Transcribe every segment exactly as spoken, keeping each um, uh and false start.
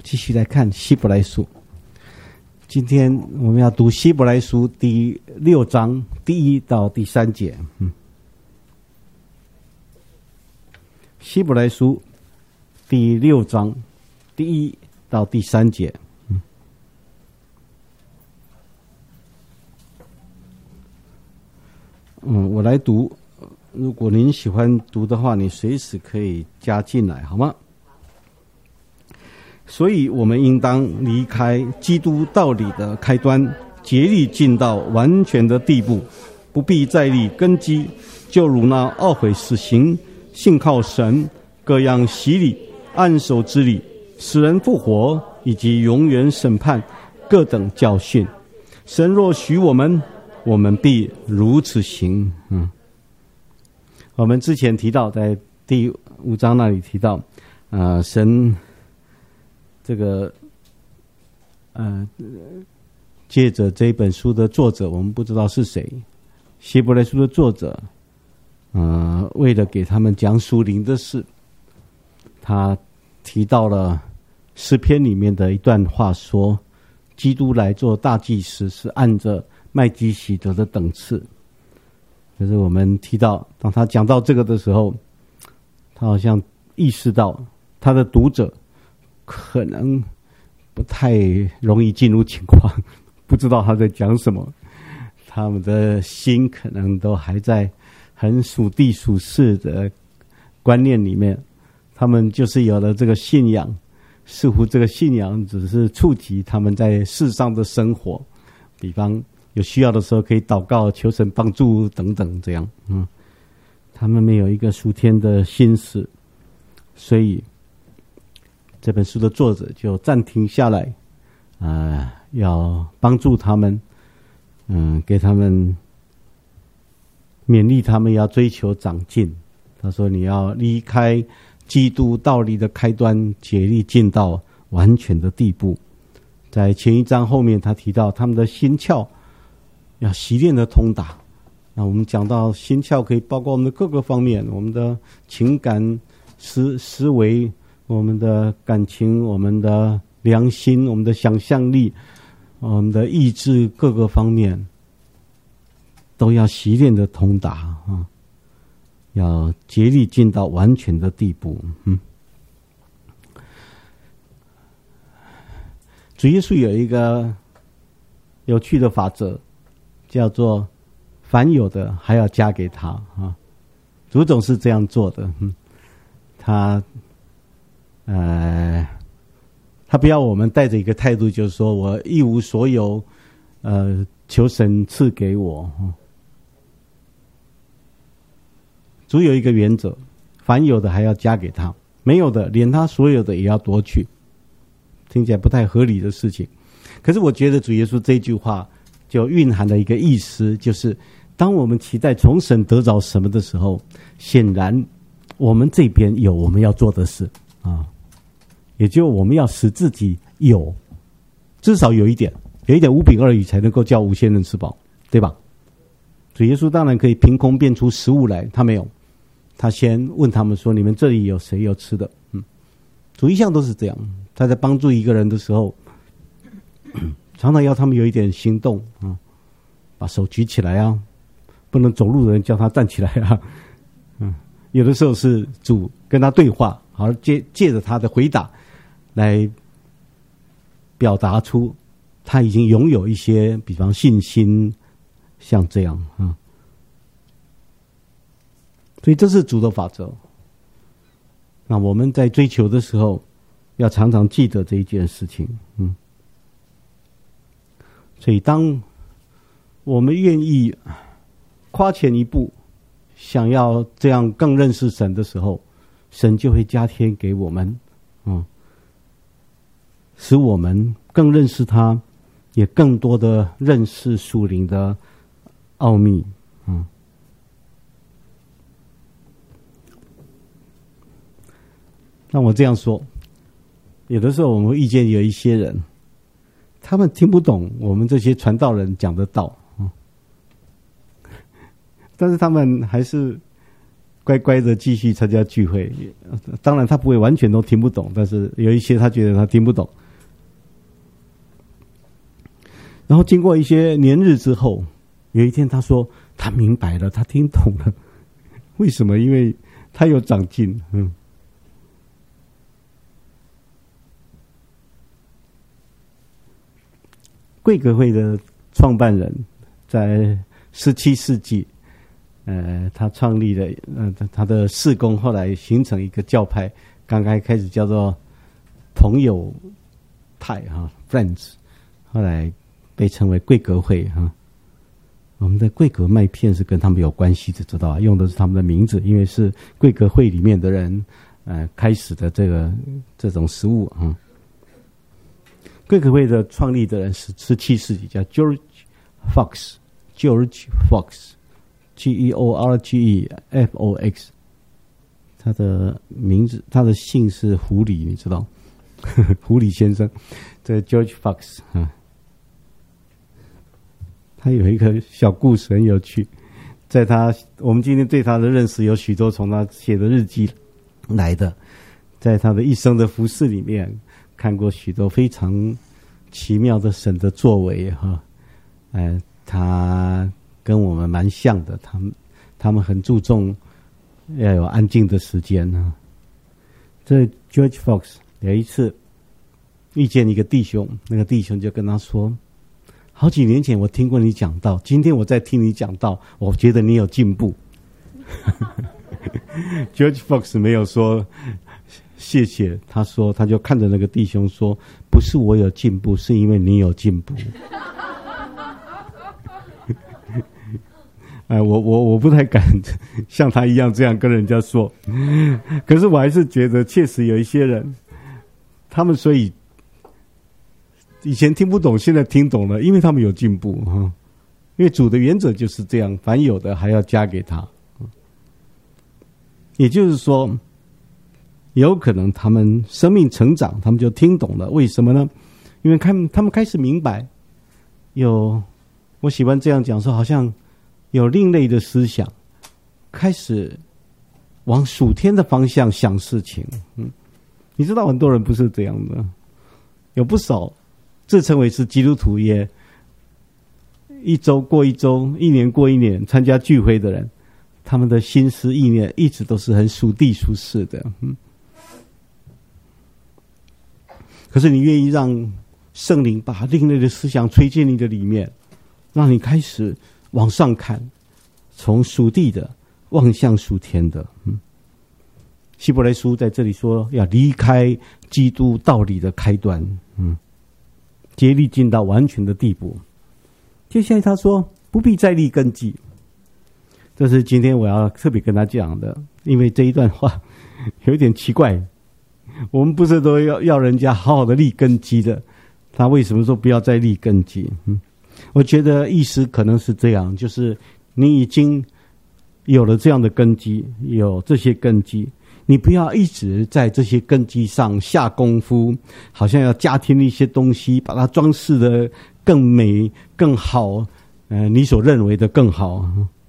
继续来看希伯来书。今天我们要读希伯来书第六章第一到第三节。嗯，希伯来书第六章第一到第三节。嗯，嗯，我来读。如果您喜欢读的话，你随时可以加进来，好吗？所以我们应当离开基督道理的开端，竭力进到完全的地步，不必再立根基，就如那懊悔死刑、信靠神、各样洗礼、按手之礼、使人复活以及永远审判各等教训。神若许我们，我们必如此行。嗯，我们之前提到，在第五章那里提到，啊、呃，神。这个，呃，借着这本书的作者，我们不知道是谁，希伯来书的作者，呃，为了给他们讲属灵的事，他提到了诗篇里面的一段话说，基督来做大祭司是按着麦基洗德的等次。可是我们提到，当他讲到这个的时候，他好像意识到他的读者可能不太容易进入情况，不知道他在讲什么，他们的心可能都还在很属地属世的观念里面，他们就是有了这个信仰，似乎这个信仰只是触及他们在世上的生活，比方有需要的时候可以祷告求神帮助等等这样。嗯，他们没有一个属天的心思，所以这本书的作者就暂停下来，啊、呃，要帮助他们，嗯，给他们勉励他们要追求长进。他说：“你要离开基督道理的开端，竭力进到完全的地步。”在前一章后面，他提到他们的心窍要习练的通达。那我们讲到心窍可以包括我们的各个方面，我们的情感、思思维。我们的感情，我们的良心，我们的想象力，我们的意志，各个方面都要习练的通达啊，要竭力进到完全的地步。嗯，主耶稣有一个有趣的法则，叫做凡有的还要加给他啊。主总是这样做的。嗯，他。呃，他不要我们带着一个态度，就是说我一无所有，呃，求神赐给我。主有一个原则，凡有的还要加给他，没有的连他所有的也要夺去。听起来不太合理的事情，可是我觉得主耶稣这句话就蕴含了一个意思，就是当我们期待从神得着什么的时候，显然我们这边有我们要做的事啊。也就我们要使自己有，至少有一点，有一点五饼二鱼才能够叫无限人吃饱，对吧？主耶稣当然可以凭空变出食物来，他没有，他先问他们说：“你们这里有谁有吃的？”嗯，主一向都是这样，他在帮助一个人的时候，常常要他们有一点行动啊，把手举起来啊，不能走路的人叫他站起来啊，嗯，有的时候是主跟他对话，好借借着他的回答。来表达出他已经拥有一些，比方信心，像这样啊。所以这是主的法则。那我们在追求的时候，要常常记得这一件事情。嗯。所以当我们愿意跨前一步，想要这样更认识神的时候，神就会加添给我们，嗯。使我们更认识他，也更多的认识属灵的奥秘。嗯，那我这样说，有的时候我们会遇见有一些人，他们听不懂我们这些传道人讲的道，嗯，但是他们还是乖乖的继续参加聚会。当然他不会完全都听不懂，但是有一些他觉得他听不懂， 然后经过一些年日之后，有一天他说他明白了，他听懂了。为什么？因为他有长进。嗯，贵格会的创办人在十七世纪，呃，他创立了，呃，他的事工后来形成一个教派，刚刚开始叫做朋友派哈 ，Friends， 后来被称为贵格会哈。我们的贵格麦片是跟他们有关系的，知道吧？用的是他们的名字，因为是贵格会里面的人，呃，开始的这个这种食物啊。贵格会的创立的人是十七世纪，叫 George Fox，George Fox，G E O R G E F O X， 他的名字，他的姓是狐狸，你知道？狐狸先生，这个 George Fox 啊。他有一个小故事很有趣，在他我们今天对他的认识有许多从他写的日记来的，在他的一生的服事里面看过许多非常奇妙的神的作为哈，呃，他跟我们蛮像的，他们他们很注重要有安静的时间啊。这 George Fox 有一次遇见一个弟兄，那个弟兄就跟他说，好几年前我听过你讲道，今天我在听你讲道，我觉得你有进步。George Fox 没有说谢谢，他说他就看着那个弟兄说，不是我有进步，是因为你有进步。哎，我我我不太敢像他一样这样跟人家说，可是我还是觉得确实有一些人，他们所以以前听不懂，现在听懂了，因为他们有进步哈。因为主的原则就是这样，凡有的还要加给他。也就是说，有可能他们生命成长，他们就听懂了。为什么呢？因为看他们开始明白，有我喜欢这样讲说，好像有另类的思想，开始往属天的方向想事情。嗯，你知道很多人不是这样的，有不少自称为是基督徒，也一周过一周，一年过一年参加聚会的人，他们的心思意念一直都是很属地属世的。嗯，可是你愿意让圣灵把另类的思想吹进你的里面，让你开始往上看，从属地的望向属天的。嗯，希伯来书在这里说要离开基督道理的开端，嗯，竭力进到完全的地步。接下来他说不必再立根基，这是今天我要特别跟他讲的，因为这一段话有点奇怪。我们不是都要要人家好好的立根基的，他为什么说不要再立根基？嗯，我觉得意思可能是这样，就是你已经有了这样的根基，有这些根基，你不要一直在这些根基上下功夫，好像要加添一些东西，把它装饰的更美更好，呃，你所认为的更好。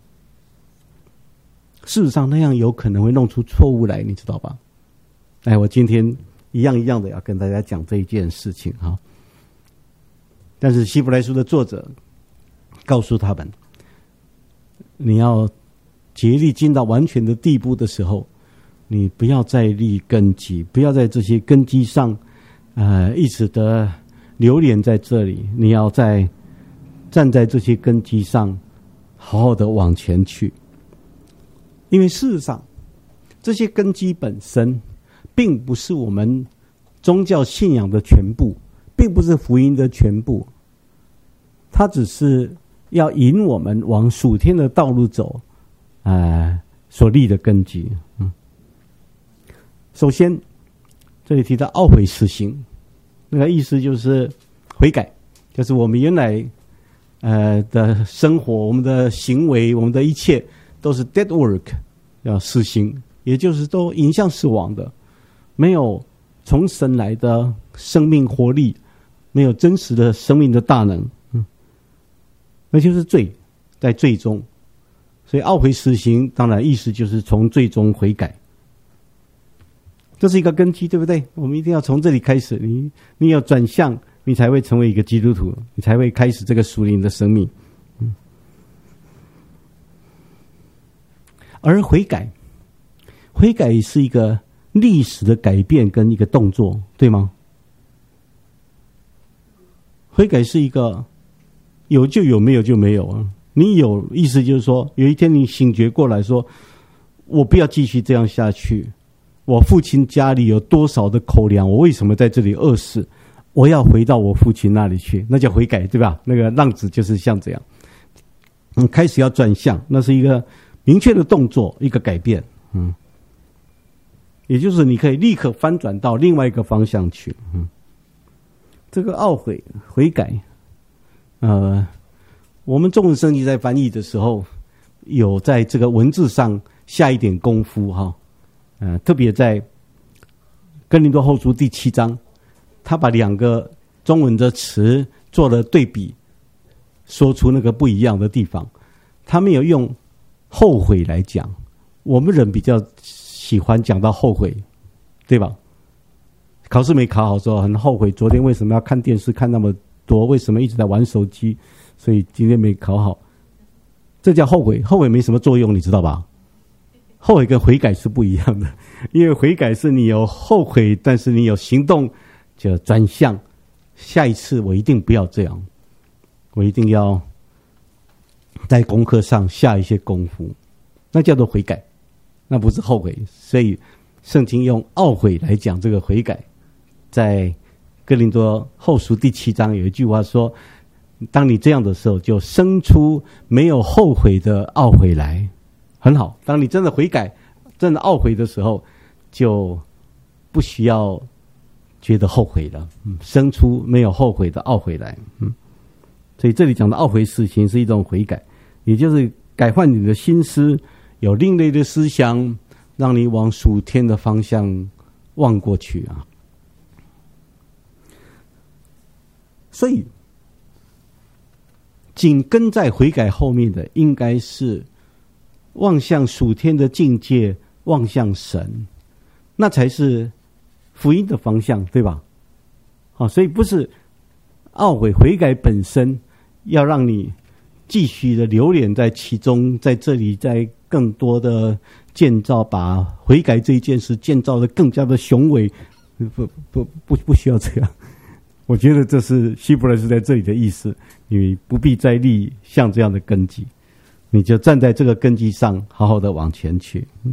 事实上那样有可能会弄出错误来，你知道吧？哎，我今天一样一样的要跟大家讲这一件事情哈。但是希伯来书的作者告诉他们，你要竭力进到完全的地步的时候，你不要再立根基，不要在这些根基上呃一直的流连在这里，你要在站在这些根基上好好的往前去。因为事实上这些根基本身并不是我们宗教信仰的全部，并不是福音的全部，它只是要引我们往属天的道路走，呃，所立的根基。嗯，首先这里提到懊悔实行，那个意思就是悔改，就是我们原来呃的生活，我们的行为，我们的一切都是 dead work， 要实行，也就是都引向死亡的，没有从神来的生命活力，没有真实的生命的大能。嗯，那就是罪，在罪中，所以懊悔实行，当然意思就是从罪中悔改。这是一个根基，对不对？我们一定要从这里开始，你你要转向你才会成为一个基督徒，你才会开始这个属灵的生命。嗯，而悔改，悔改是一个历史的改变跟一个动作，对吗？悔改是一个有就有，没有就没有啊。你有意思就是说，有一天你醒觉过来说，我不要继续这样下去。我父亲家里有多少的口粮，我为什么在这里饿死？我要回到我父亲那里去，那叫悔改，对吧？那个浪子就是像这样，嗯，开始要转向，那是一个明确的动作，一个改变，嗯，也就是你可以立刻翻转到另外一个方向去，嗯，这个懊悔、悔改，呃，我们中文圣经在翻译的时候，有在这个文字上下一点功夫哈。呃，特别在哥林多后书第七章，他把两个中文的词做了对比，说出那个不一样的地方。他没有用后悔来讲，我们人比较喜欢讲到后悔，对吧？考试没考好之后很后悔，昨天为什么要看电视看那么多？为什么一直在玩手机？所以今天没考好，这叫后悔。后悔没什么作用，你知道吧？后悔跟悔改是不一样的，因为悔改是你有后悔，但是你有行动，就转向，下一次我一定不要这样，我一定要在功课上下一些功夫，那叫做悔改，那不是后悔。所以圣经用懊悔来讲这个悔改，在哥林多后书第七章有一句话说，当你这样的时候，就生出没有后悔的懊悔来。很好，当你真的悔改，真的懊悔的时候，就不需要觉得后悔了，嗯，生出没有后悔的懊悔来，嗯，所以这里讲的懊悔事情是一种悔改，也就是改换你的心思，有另类的思想，让你往属天的方向望过去啊。所以，紧跟在悔改后面的，应该是望向属天的境界，望向神，那才是福音的方向，对吧？好，所以不是懊悔悔改本身要让你继续的流连在其中，在这里在更多的建造，把悔改这一件事建造的更加的雄伟，不不不不需要这样。我觉得这是希伯来书在这里的意思，你不必再立像这样的根基，你就站在这个根基上，好好的往前去。嗯，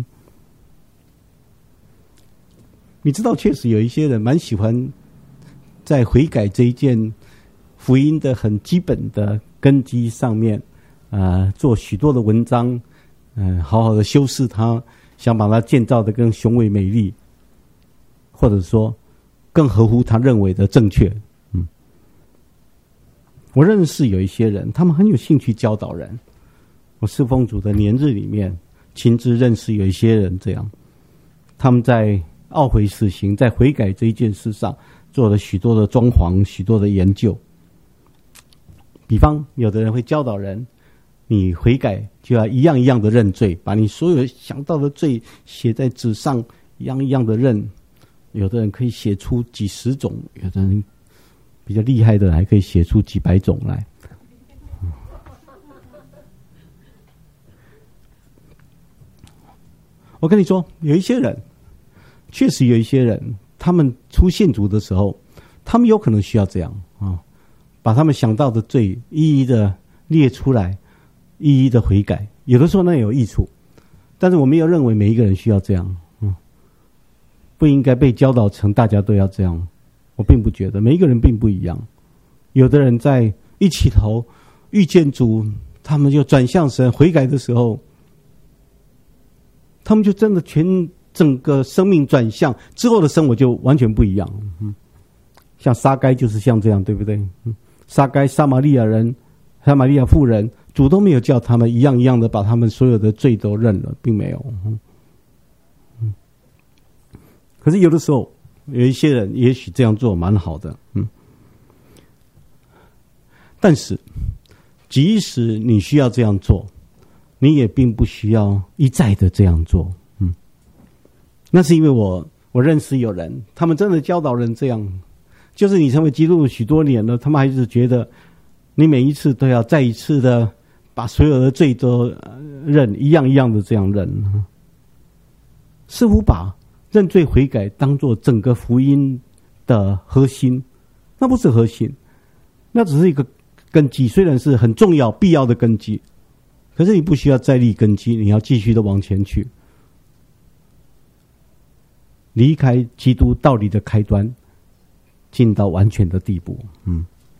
你知道，确实有一些人蛮喜欢在悔改这一件福音的很基本的根基上面，呃，做许多的文章，嗯、呃，好好的修饰它，想把它建造的更雄伟美丽，或者说更合乎他认为的正确。嗯，我认识有一些人，他们很有兴趣教导人。我侍奉主的年日里面，亲自认识有一些人这样，他们在懊悔死刑，在悔改这一件事上做了许多的装潢，许多的研究。比方，有的人会教导人，你悔改就要一样一样的认罪，把你所有想到的罪写在纸上，一样一样的认。有的人可以写出几十种，有的人比较厉害的还可以写出几百种来。我跟你说，有一些人，确实有一些人，他们出信主的时候，他们有可能需要这样啊，把他们想到的罪一一的列出来，一一的悔改。有的时候那也有益处，但是我没有认为每一个人需要这样，嗯，不应该被教导成大家都要这样。我并不觉得，每一个人并不一样。有的人在一起头遇见主，他们就转向神悔改的时候，他们就真的全整个生命转向之后的生活就完全不一样。嗯，像撒该就是像这样，对不对？嗯，撒该撒玛利亚人、撒玛利亚妇人，主都没有叫他们一样一样的把他们所有的罪都认了，并没有。嗯嗯，可是有的时候有一些人也许这样做蛮好的，嗯，但是即使你需要这样做，你也并不需要一再的这样做，嗯，那是因为我我认识有人，他们真的教导人这样， 就是你成为基督徒许多年了，他们还是觉得你每一次都要再一次的把所有的罪都认，一样一样的这样认，似乎把认罪悔改当作整个福音的核心。那不是核心，那只是一个根基，虽然是很重要必要的根基，可是你不需要再立根基，你要继续的往前去，离开基督道理的开端，进到完全的地步。嗯，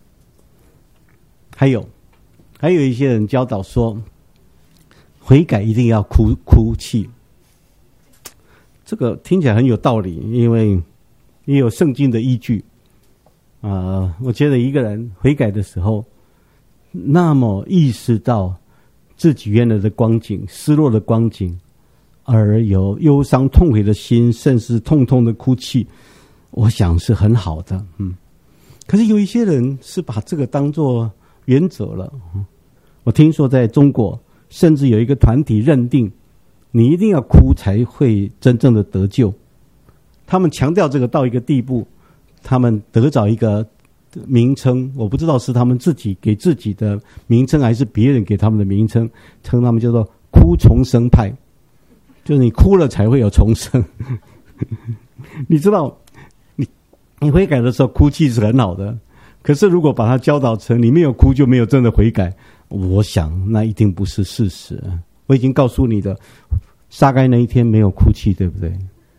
还有还有一些人教导说，悔改一定要哭哭泣，这个听起来很有道理，因为也有圣经的依据。啊、呃，我觉得一个人悔改的时候，那么意识到自己原来的光景、失落的光景，而有忧伤痛悔的心，甚至痛痛的哭泣，我想是很好的。嗯，可是有一些人是把这个当作原则了。我听说在中国，甚至有一个团体认定，你一定要哭才会真正的得救。他们强调这个到一个地步，他们得找一个名称，我不知道是他们自己给自己的名称，还是别人给他们的名称，称他们叫做哭重生派，就是你哭了才会有重生。你知道，你你悔改的时候哭泣是很好的，可是如果把它教导成你没有哭就没有真的悔改，我想那一定不是事实。我已经告诉你的，撒该那一天没有哭泣，对不对？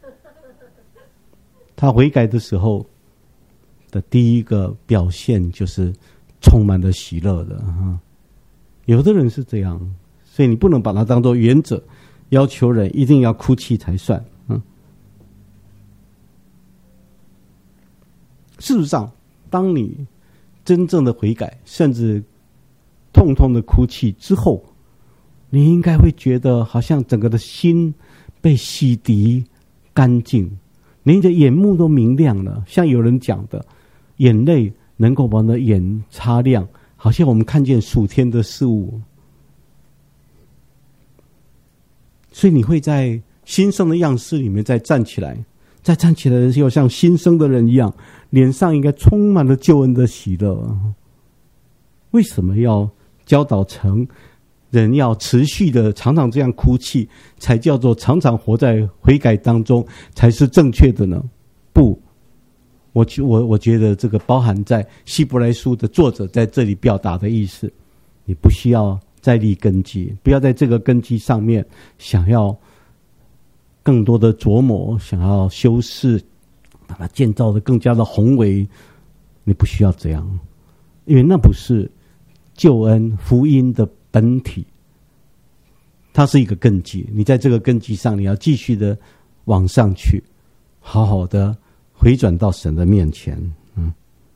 他悔改的时候的第一个表现就是充满了喜乐的。有的人是这样，所以你不能把它当作原则，要求人一定要哭泣才算。嗯，事实上，当你真正的悔改，甚至痛痛的哭泣之后，你应该会觉得好像整个的心被洗涤干净，你的眼目都明亮了，像有人讲的，眼泪能够把那眼擦亮，好像我们看见属天的事物。所以你会在新生的样式里面再站起来，再站起来的时候像新生的人一样，脸上应该充满了救恩的喜乐。为什么要教导成人要持续的常常这样哭泣，才叫做常常活在悔改当中，才是正确的呢？不，我我我觉得这个包含在希伯来书的作者在这里表达的意思，你不需要再立根基，不要在这个根基上面想要更多的琢磨，想要修饰，把它建造的更加的宏伟，你不需要这样，因为那不是救恩福音的本体，它是一个根基，你在这个根基上，你要继续的往上去，好好的回转到神的面前。嗯，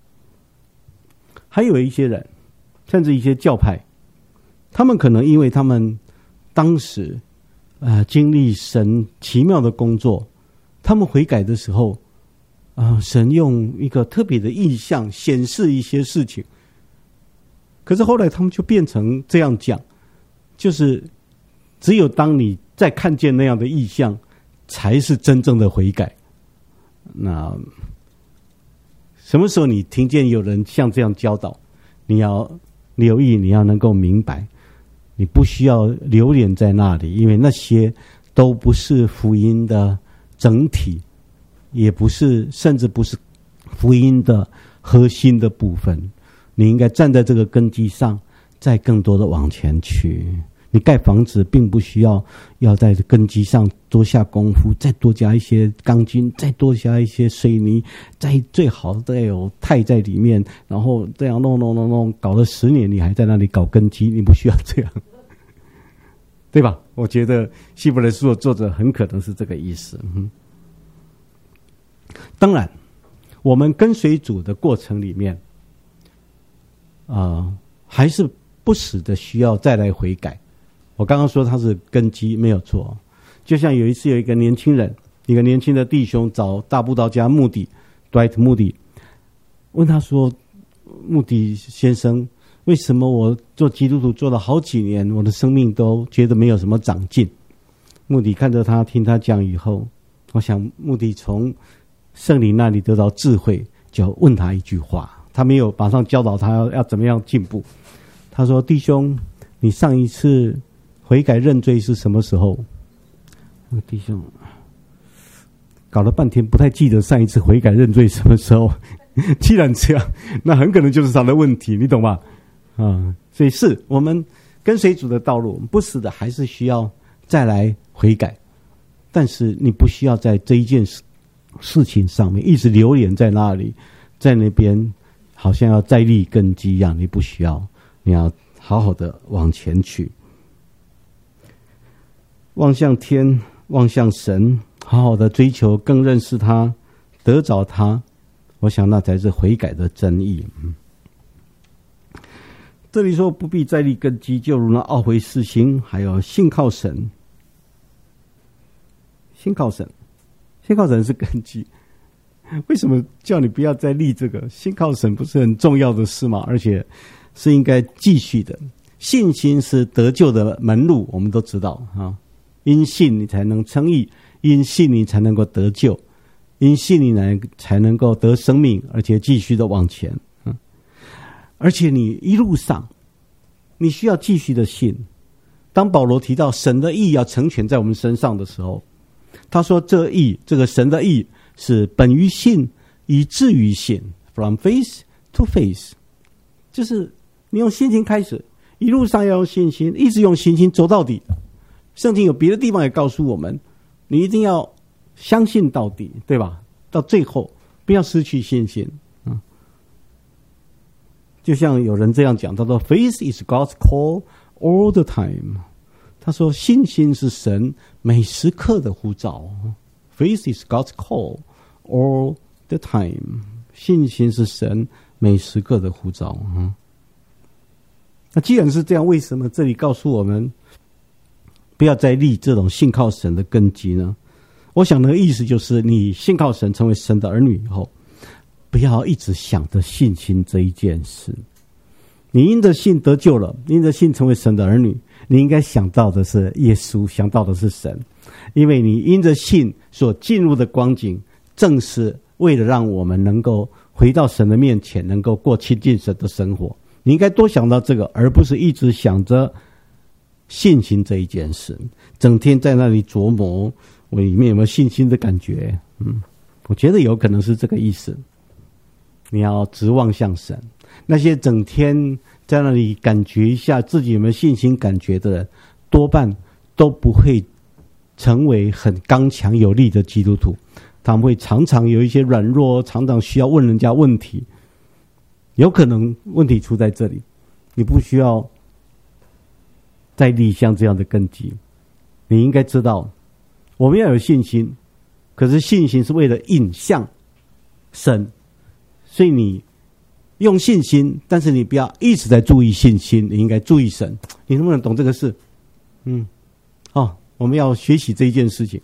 还有一些人，甚至一些教派，他们可能因为他们当时呃经历神奇妙的工作，他们悔改的时候，啊、呃，神用一个特别的意象显示一些事情。可是后来他们就变成这样讲，就是只有当你再看见那样的意象，才是真正的悔改。那什么时候你听见有人像这样教导，你要留意，你要能够明白，你不需要留恋在那里，因为那些都不是福音的整体，也不是，甚至不是福音的核心的部分。你应该站在这个根基上，再更多的往前去。你盖房子并不需要要在根基上多下功夫，再多加一些钢筋，再多加一些水泥，再最好再有钛在里面，然后这样弄弄弄弄，搞了十年，你还在那里搞根基，你不需要这样，对吧？我觉得希伯来书的作者很可能是这个意思。嗯，当然，我们跟随主的过程里面，啊、呃，还是不时的需要再来悔改。我刚刚说他是根基没有错，就像有一次有一个年轻人，一个年轻的弟兄找大布道家穆迪 Dwight Moody， 问他说：“穆迪先生，为什么我做基督徒做了好几年，我的生命都觉得没有什么长进？”穆迪看着他，听他讲以后，我想穆迪从圣灵那里得到智慧， 就问他一句话，他没有马上教导他要要怎么样进步。他说：“弟兄，你上一次悔改认罪是什么时候？”那个弟兄搞了半天不太记得上一次悔改认罪什么时候。既然这样，那很可能就是他的问题，你懂吗？啊，所以是我们跟随主的道路，不死的还是需要再来悔改，但是你不需要在这一件事事情上面一直流连在那里，在那边好像要再立根基一样，你不需要，你要好好的往前去，望向天，望向神，好好的追求，更认识他，得着他。我想那才是悔改的真意。嗯，这里说不必再立根基，就如那懊悔世行，还有信靠神。信靠神，信靠神是根基。为什么叫你不要再立这个？信靠神不是很重要的事吗？而且是应该继续的。信心是得救的门路，我们都知道啊。因信你才能称义，因信你才能够得救。因信你才能够得生命，而且继续的往前。嗯，而且你一路上，你需要继续的信。当保罗提到神的义要成全在我们身上的时候，他说这义，这个神的义是本于信，以至于信 ，from faith to faith， 就是你用信心开始，一路上要用信心，一直用信心走到底。圣经有别的地方也告诉我们，你一定要相信到底，对吧？到最后不要失去信心。嗯，就像有人这样讲，他说 Faith is God's call all the time。 他说信心是神每时刻的呼召。 Faith is God's call all the time。 信心是神每时刻的呼召。嗯，那既然是这样，为什么这里告诉我们不要再立这种信靠神的根基呢？我想那个意思就是，你信靠神成为神的儿女以后，不要一直想着信心这一件事。你因着信得救了，因着信成为神的儿女，你应该想到的是耶稣，想到的是神。因为你因着信所进入的光景，正是为了让我们能够回到神的面前，能够过亲近神的生活。你应该多想到这个，而不是一直想着信心这一件事，整天在那里琢磨我里面有没有信心的感觉。嗯，我觉得有可能是这个意思。你要直望向神。那些整天在那里感觉一下自己有没有信心感觉的人，多半都不会成为很刚强有力的基督徒。他们会常常有一些软弱，常常需要问人家问题。有可能问题出在这里，你不需要再立像这样的根基。你应该知道，我们要有信心，可是信心是为了引向神，所以你用信心，但是你不要一直在注意信心，你应该注意神。你能不能懂这个事？嗯，哦，我们要学习这一件事情。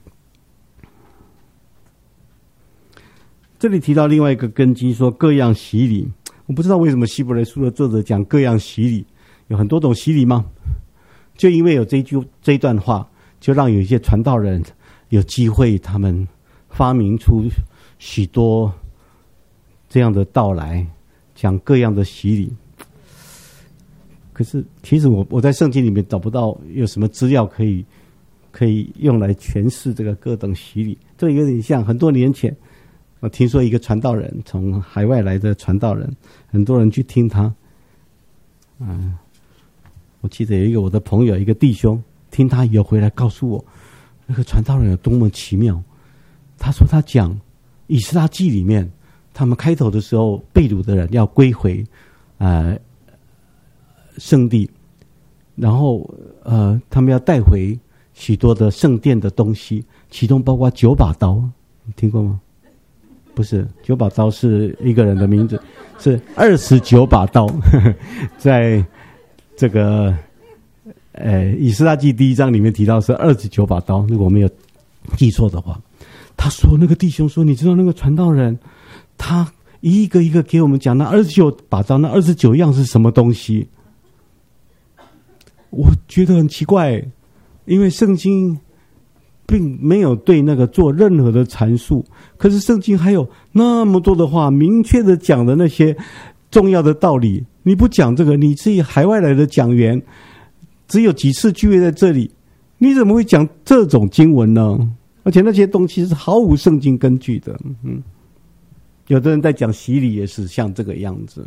这里提到另外一个根基，说各样洗礼。我不知道为什么希伯来书的作者讲各样洗礼，有很多种洗礼吗？就因为有这一句这一段话，就让有一些传道人有机会，他们发明出许多这样的道来，讲各样的洗礼。可是其实我我在圣经里面找不到有什么资料可以可以用来诠释这个各等洗礼。这有点像很多年前，我听说一个传道人，从海外来的传道人，很多人去听他。嗯，我记得有一个我的朋友，一个弟兄，听他以后回来告诉我，那个传道人有多么奇妙。他说他讲以斯拉记里面，他们开头的时候被掳的人要归回呃圣地，然后呃他们要带回许多的圣殿的东西，其中包括九把刀，你听过吗？不是，九把刀是一个人的名字，是二十九把刀。呵呵，在这个呃以斯拉记第一章里面提到是二十九把刀，如果我没有记错的话。他说那个弟兄说，你知道那个传道人他一个一个给我们讲那二十九把刀，那二十九样是什么东西。我觉得很奇怪，因为圣经并没有对那个做任何的阐述。可是圣经还有那么多的话，明确的讲的那些重要的道理，你不讲这个，你是海外来的讲员，只有几次聚会在这里，你怎么会讲这种经文呢？而且那些东西是毫无圣经根据的。嗯，有的人在讲洗礼也是像这个样子。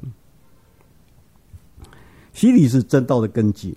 洗礼是真道的根基，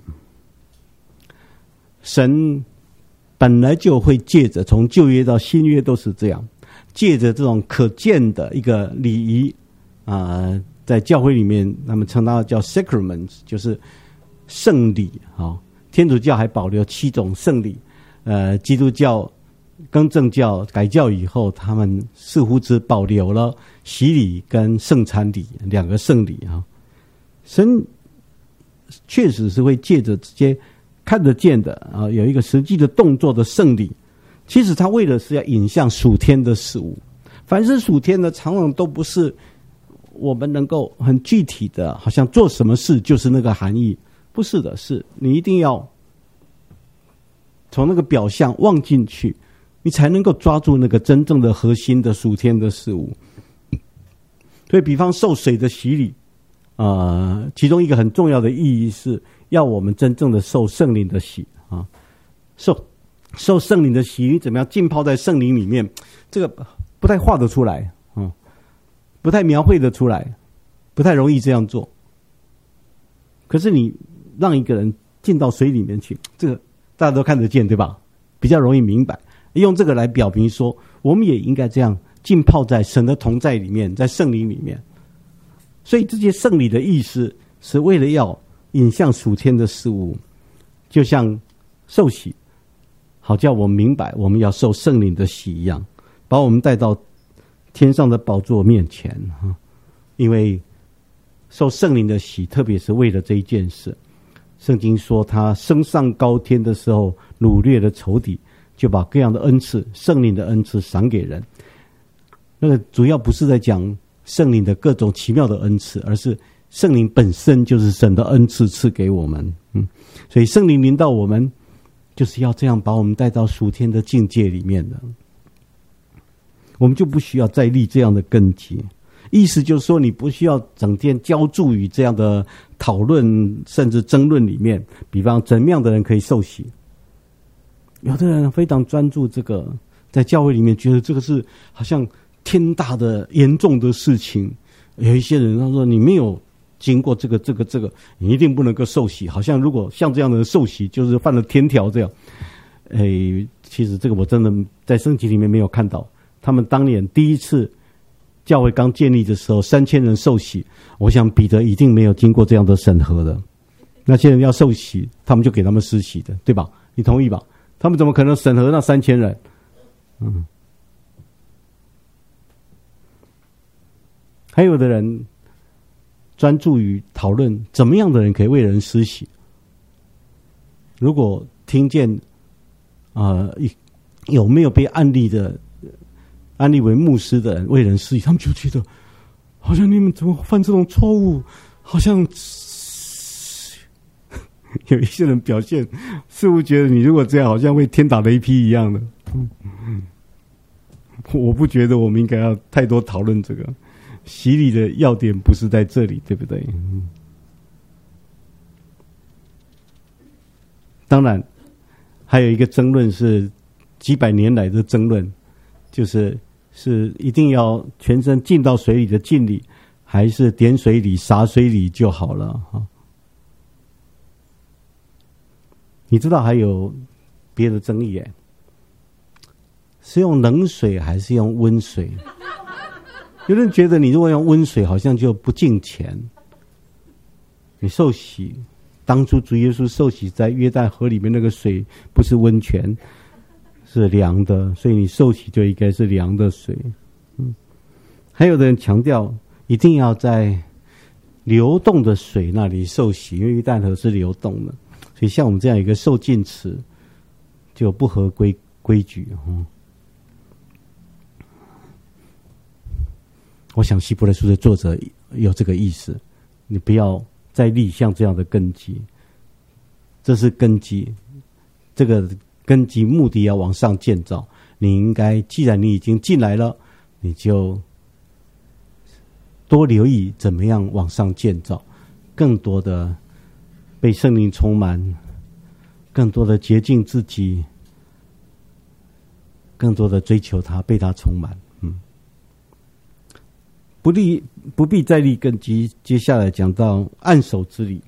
神本来就会借着从旧约到新约都是这样，借着这种可见的一个礼仪啊、呃，在教会里面他们称它叫 sacraments， 就是圣礼啊。天主教还保留七种圣礼，呃，基督教、更正教改教以后，他们似乎只保留了洗礼跟圣餐礼两个圣礼啊。神确实是会借着这些看得见的啊，有一个实际的动作的圣礼，其实他为的是要引向属天的事物。凡是属天的，常常都不是我们能够很具体的，好像做什么事就是那个含义，不是的，是你一定要从那个表象望进去，你才能够抓住那个真正的核心的属天的事物。所以，比方受水的洗礼。呃，其中一个很重要的意义是要我们真正的受圣灵的洗啊，受受圣灵的洗，你怎么样浸泡在圣灵里面？这个不太画得出来啊，不太描绘得出来，不太容易这样做。可是你让一个人进到水里面去，这个大家都看得见，对吧？比较容易明白。用这个来表明说，我们也应该这样浸泡在神的同在里面，在圣灵里面。所以这些圣礼的意思是为了要引向属天的事物，就像受洗，好叫我们明白我们要受圣灵的洗一样，把我们带到天上的宝座面前。因为受圣灵的洗，特别是为了这一件事。圣经说他升上高天的时候，掳掠了仇敌，就把各样的恩赐，圣灵的恩赐赏给人。那个主要不是在讲圣灵的各种奇妙的恩赐，而是圣灵本身就是神的恩赐赐给我们。嗯，所以圣灵临到我们，就是要这样把我们带到属天的境界里面的。我们就不需要再立这样的根基。意思就是说，你不需要整天浇筑于这样的讨论甚至争论里面。比方怎么样的人可以受洗，有的人非常专注这个，在教会里面觉得这个是好像天大的严重的事情。有一些人他说，你没有经过这个这个这个，你一定不能够受洗，好像如果像这样的人受洗就是犯了天条这样。诶，其实这个我真的在圣经里面没有看到。他们当年第一次教会刚建立的时候，三千人受洗，我想彼得一定没有经过这样的审核的。那些人要受洗，他们就给他们施洗的，对吧？你同意吧？他们怎么可能审核那三千人？嗯。还有的人专注于讨论怎么样的人可以为人施洗。如果听见啊、呃、有没有被安立的安立为牧师的人为人施洗，他们就觉得好像你们怎么犯这种错误，好像有一些人表现似乎觉得你如果这样好像会天打雷劈一样的。我不觉得我们应该要太多讨论这个。洗礼的要点不是在这里，对不对？嗯、当然，还有一个争论是几百年来的争论，就是是一定要全身浸到水里的浸礼，还是点水礼、洒水礼就好了哈？你知道还有别的争议哎，是用冷水还是用温水？有人觉得你如果用温水好像就不敬虔。你受洗，当初主耶稣受洗在约旦河里面那个水不是温泉，是凉的，所以你受洗就应该是凉的水。嗯，还有的人强调一定要在流动的水那里受洗，因为约旦河是流动的，所以像我们这样一个受浸池就不合规规矩。嗯，我想希伯来书的作者有这个意思，你不要再立像这样的根基，这是根基，这个根基目的要往上建造，你应该既然你已经进来了，你就多留意怎么样往上建造，更多的被圣灵充满，更多的洁净自己，更多的追求他，被他充满。嗯，不立不必再立根基。接下来讲到按手之礼。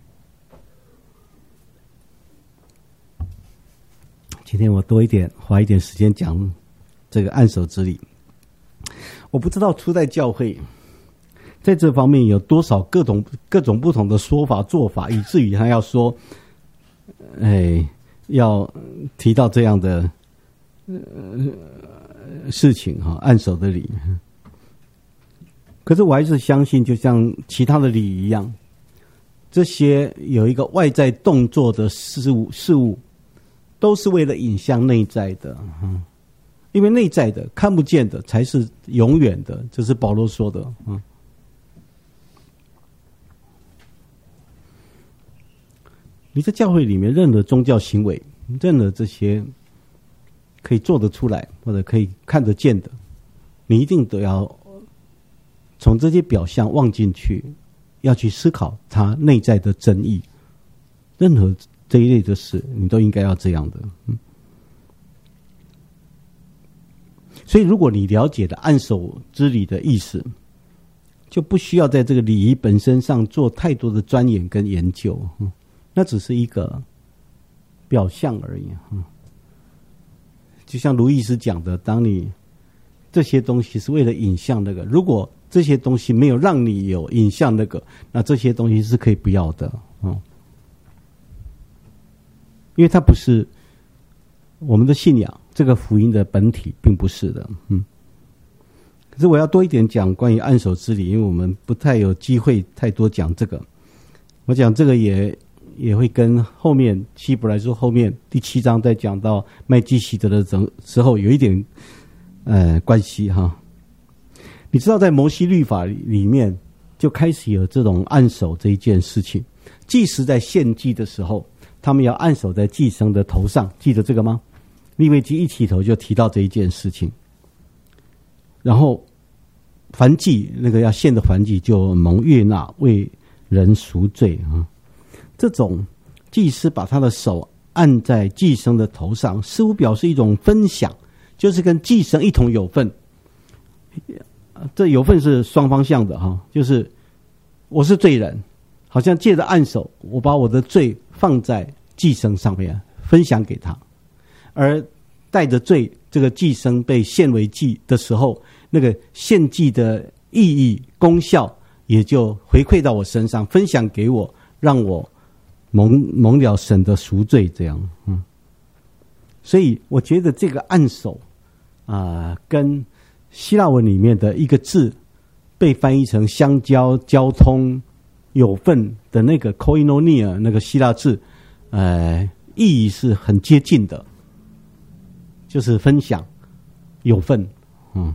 今天我多一点，花一点时间讲这个按手之礼。我不知道初代教会在这方面有多少各种各种不同的说法做法，以至于他要说，哎，要提到这样的呃事情哈，按手的礼。可是我还是相信，就像其他的礼仪一样，这些有一个外在动作的事物事物。都是为了引向内在的，嗯，因为内在的看不见的才是永远的，这是保罗说的。嗯，你在教会里面任何宗教行为，任何这些可以做得出来或者可以看得见的，你一定都要从这些表象望进去，要去思考它内在的真意。任何这一类的事，你都应该要这样的。嗯，所以如果你了解了按手之礼的意思，就不需要在这个礼仪本身上做太多的钻研跟研究。嗯，那只是一个表象而已。嗯，就像卢易斯讲的，当你这些东西是为了引向那个，如果这些东西没有让你有引向那个，那这些东西是可以不要的。嗯，因为它不是我们的信仰，这个福音的本体并不是的。嗯，可是我要多一点讲关于按手之礼，因为我们不太有机会太多讲这个。我讲这个也也会跟后面希伯来书后面第七章在讲到麦基洗德的时候有一点呃关系哈。你知道在摩西律法里面就开始有这种按手这一件事情，祭司在献祭的时候，他们要按手在祭牲的头上，记得这个吗？利未记一起头就提到这一件事情。然后燔祭那个要献的燔祭就蒙悦纳，为人赎罪啊。这种祭司把他的手按在祭牲的头上，似乎表示一种分享，就是跟祭牲一同有份。这有份是双方向的哈，就是我是罪人，好像借着按手，我把我的罪放在祭牲上面，分享给他，而带着罪，这个祭牲被献为祭的时候，那个献祭的意义功效也就回馈到我身上，分享给我，让我蒙蒙了神的赎罪。这样，嗯，所以我觉得这个按手啊、呃，跟希腊文里面的一个字被翻译成相交、交通、有份的那个 koinonia 那个希腊字，呃，意义是很接近的，就是分享、有份。嗯，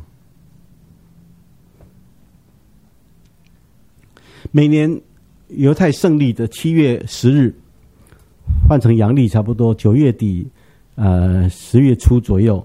每年犹太圣历的七月十日，换成阳历差不多九月底，呃，十月初左右。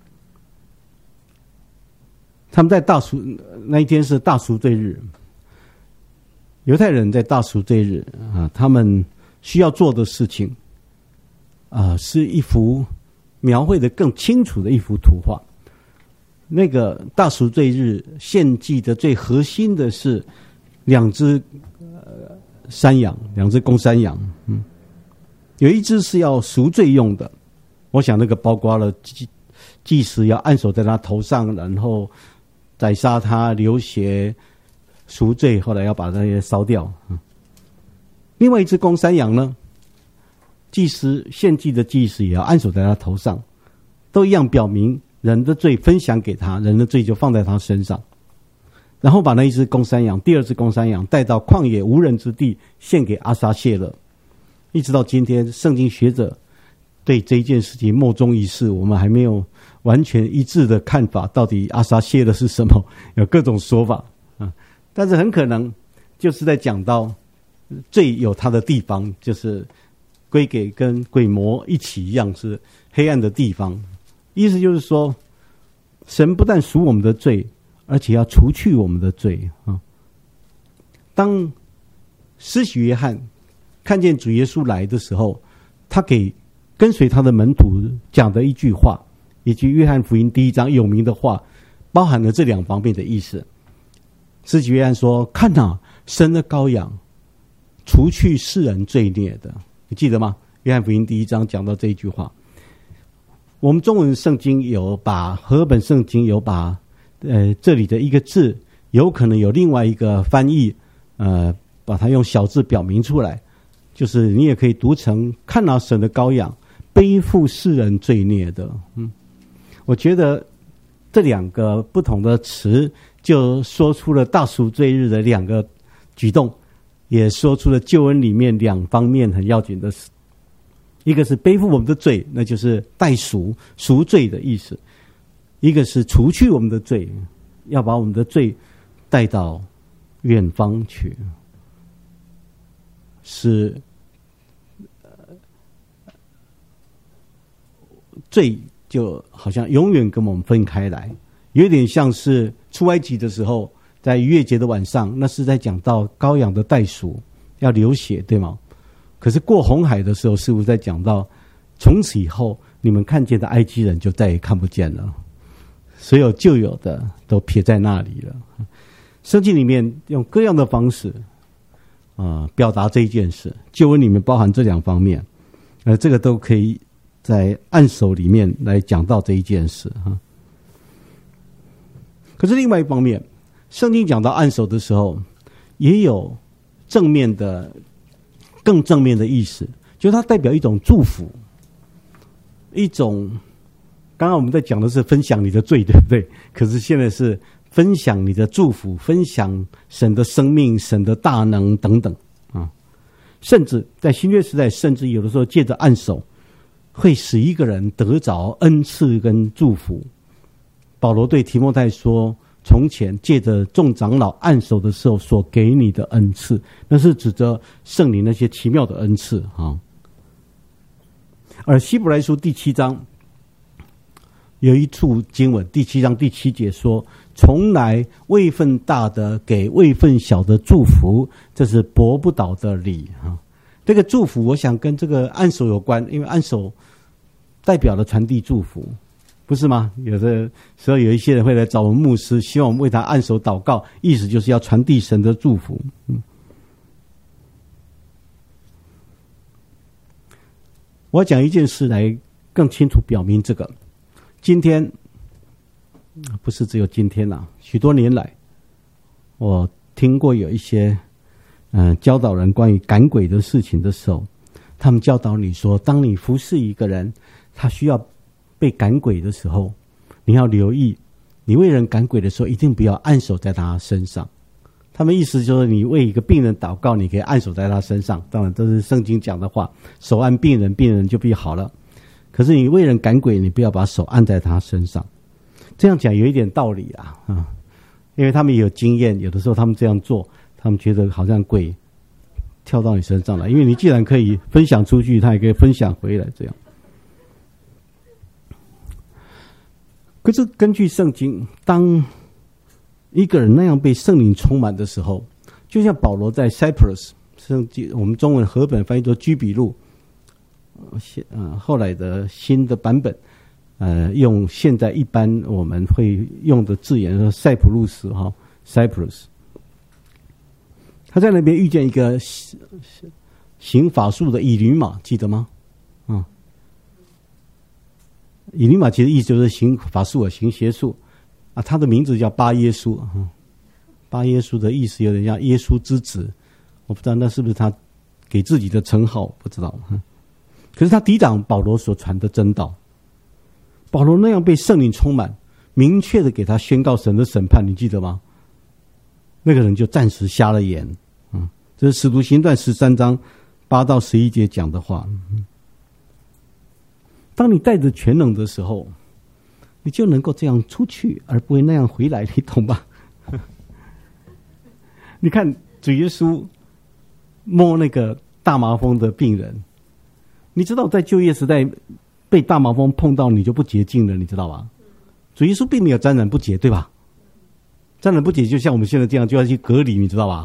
他们在大赎那一天是大赎罪日，犹太人在大赎罪日啊，他们需要做的事情啊，是一幅描绘的更清楚的一幅图画。那个大赎罪日献祭的最核心的是两只呃山羊，两只公山羊，嗯，有一只是要赎罪用的，我想那个包括了祭祭司要按手在他头上，然后宰杀他，流血赎罪，后来要把那些烧掉。嗯，另外一只公山羊呢，祭司献祭的祭司也要按手在他头上，都一样表明人的罪分享给他，人的罪就放在他身上，然后把那一只公山羊，第二只公山羊带到旷野无人之地，献给阿撒谢勒。一直到今天，圣经学者对这一件事情莫衷一是，我们还没有完全一致的看法，到底阿撒谢勒是什么，有各种说法啊。但是很可能就是在讲到罪有他的地方，就是归给跟鬼魔一起一样是黑暗的地方。意思就是说，神不但赎我们的罪，而且要除去我们的罪啊。当施洗约翰看见主耶稣来的时候，他给跟随他的门徒讲的一句话，以及约翰福音第一章有名的话，包含了这两方面的意思。施洗约翰说：“看哪，神的羔羊，除去世人罪孽的。”你记得吗？约翰福音第一章讲到这一句话。我们中文圣经有把和合本圣经有把呃这里的一个字，有可能有另外一个翻译，呃，把它用小字表明出来，就是你也可以读成“看哪，神的羔羊，背负世人罪孽的”。嗯，我觉得这两个不同的词，就说出了大赎罪日的两个举动，也说出了救恩里面两方面很要紧的事。一个是背负我们的罪，那就是代赎赎罪的意思；一个是除去我们的罪，要把我们的罪带到远方去，是罪就好像永远跟我们分开来，有点像是出埃及的时候，在逾越节的晚上，那是在讲到羔羊的代赎要流血，对吗？可是过红海的时候，似乎在讲到从此以后你们看见的埃及人就再也看不见了，所有旧有的都撇在那里了。圣经里面用各样的方式啊、呃、表达这一件事，救恩里面包含这两方面，呃，这个都可以在按手里面来讲到这一件事哈。可是另外一方面，圣经讲到按手的时候，也有正面的。更正面的意思，就是它代表一种祝福，一种刚刚我们在讲的是分享你的罪，对不对？可是现在是分享你的祝福，分享神的生命、神的大能等等啊。甚至在新约时代，甚至有的时候借着按手，会使一个人得着恩赐跟祝福。保罗对提摩太说，从前借着众长老按手的时候所给你的恩赐，那是指着圣灵那些奇妙的恩赐啊。而希伯来书第七章有一处经文，第七章第七节说：“从来位分大的给位分小的祝福，这是驳不倒的理啊。”这个祝福，我想跟这个按手有关，因为按手代表了传递祝福。不是吗？有的时候有一些人会来找我们牧师，希望我们为他按手祷告，意思就是要传递神的祝福。嗯，我讲一件事来更清楚表明这个。今天不是只有今天啦，许多年来，我听过有一些嗯、呃、教导人关于赶鬼的事情的时候，他们教导你说，当你服侍一个人，他需要被赶鬼的时候，你要留意，你为人赶鬼的时候，一定不要按手在他身上。他们意思就是，你为一个病人祷告，你可以按手在他身上，当然这是圣经讲的话，手按病人，病人就必好了。可是你为人赶鬼，你不要把手按在他身上。这样讲有一点道理啊，啊，因为他们也有经验，有的时候他们这样做，他们觉得好像鬼跳到你身上来，因为你既然可以分享出去，他也可以分享回来，这样。可是根据圣经，当一个人那样被圣灵充满的时候，就像保罗在 Cyprus 圣经，我们中文和本翻译作居比路，呃，后来的新的版本，呃，用现在一般我们会用的字眼说塞浦路斯哈 Cyprus， 他在那边遇见一个行法术的以吕马，记得吗？啊、嗯。以利马其实意思就是行法术啊，行邪术啊。他的名字叫巴耶稣啊，巴耶稣的意思有点像耶稣之子，我不知道那是不是他给自己的称号，不知道。可是他抵挡保罗所传的真道，保罗那样被圣灵充满，明确的给他宣告神的审判，你记得吗？那个人就暂时瞎了眼。嗯，这是使徒行传十三章八到十一节讲的话。嗯，当你带着全能的时候，你就能够这样出去，而不会那样回来，你懂吧？你看主耶稣摸那个大麻风的病人， 你知道在旧约时代被大麻风碰到你就不洁净了，你知道吧？主耶稣并没有沾染不洁，对吧？沾染不洁就像我们现在这样就要去隔离，你知道吧？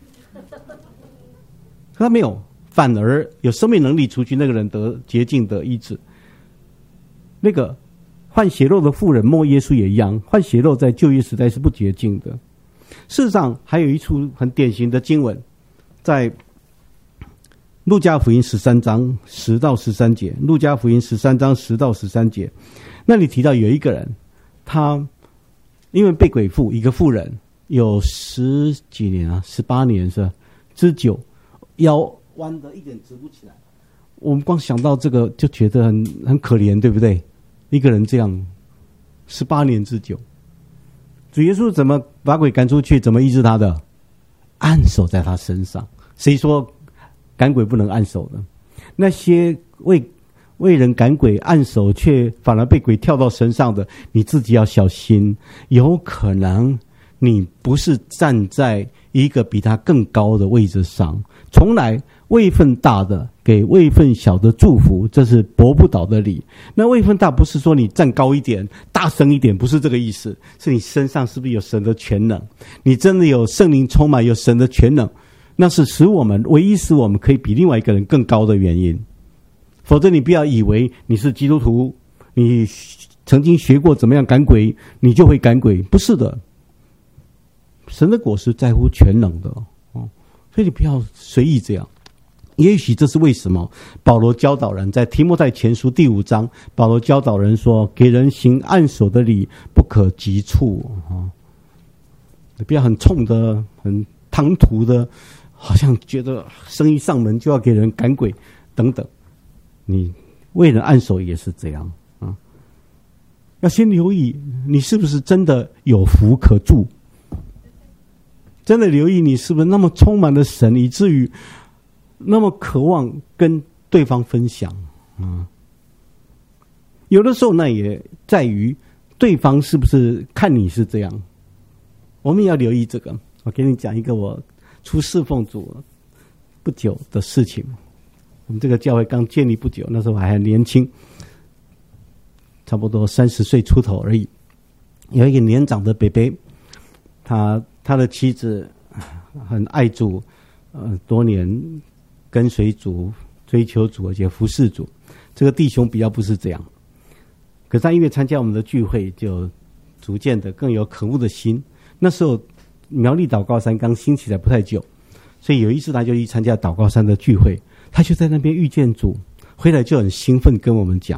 可他没有，反而有生命能力除去那个人得洁净的医治。那个患血肉的妇人摸耶稣也一样，患血肉在旧约时代是不洁净的。事实上还有一处很典型的经文，在路加福音十三章十到十三节，路加福音十三章十到十三节，那里提到有一个人，他因为被鬼附，一个妇人有十几年啊，十八年是吧之久，腰弯的一点直不起来。我们光想到这个就觉得很很可怜，对不对？一个人这样十八年之久，主耶稣怎么把鬼赶出去？怎么医治他的？按手在他身上。谁说赶鬼不能按手呢？那些为为人赶鬼按手，却反而被鬼跳到身上的，你自己要小心，有可能你不是站在一个比他更高的位置上。从来位分大的给位分小的祝福，这是驳不倒的理。那位分大不是说你站高一点大声一点，不是这个意思，是你身上是不是有神的全能，你真的有圣灵充满，有神的全能，那是使我们唯一使我们可以比另外一个人更高的原因。否则你不要以为你是基督徒，你曾经学过怎么样赶鬼，你就会赶鬼，不是的。神的果实在乎全能的哦，所以你不要随意这样。也许这是为什么保罗教导人在提摩太前书第五章，保罗教导人说，给人行按手的礼不可急促啊，你不要很冲的很唐突的，好像觉得生意上门就要给人赶鬼等等。你为人按手也是这样啊，要先留意你是不是真的有福可助，真的留意你是不是那么充满了神，以至于那么渴望跟对方分享啊。有的时候那也在于对方是不是看你是这样，我们也要留意这个。我给你讲一个我出侍奉主不久的事情。我们这个教会刚建立不久，那时候还很年轻，差不多三十岁出头而已。有一个年长的伯伯，他他的妻子很爱主，呃，多年跟随主、追求主，而且服侍主。这个弟兄比较不是这样，可是他因为参加我们的聚会，就逐渐的更有渴慕的心。那时候苗栗祷告山刚兴起来不太久，所以有一次他就去参加祷告山的聚会。他就在那边遇见主，回来就很兴奋跟我们讲。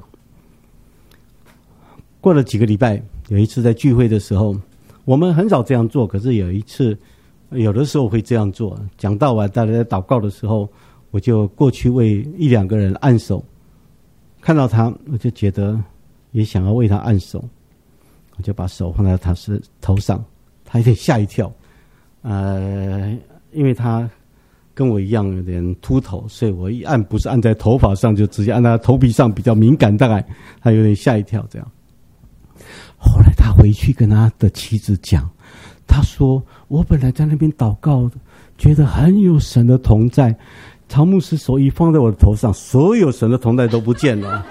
过了几个礼拜，有一次在聚会的时候，我们很少这样做，可是有一次有的时候会这样做。讲到完大家在祷告的时候，我就过去为一两个人按手，看到他我就觉得也想要为他按手，我就把手放在他是头上，他有点吓一跳，呃，因为他跟我一样有点秃头，所以我一按不是按在头发上，就直接按在头皮上，比较敏感，大概他有点吓一跳这样。后来他回去跟他的妻子讲，他说我本来在那边祷告，觉得很有神的同在，曹牧师手一放在我的头上，所有神的同在都不见了。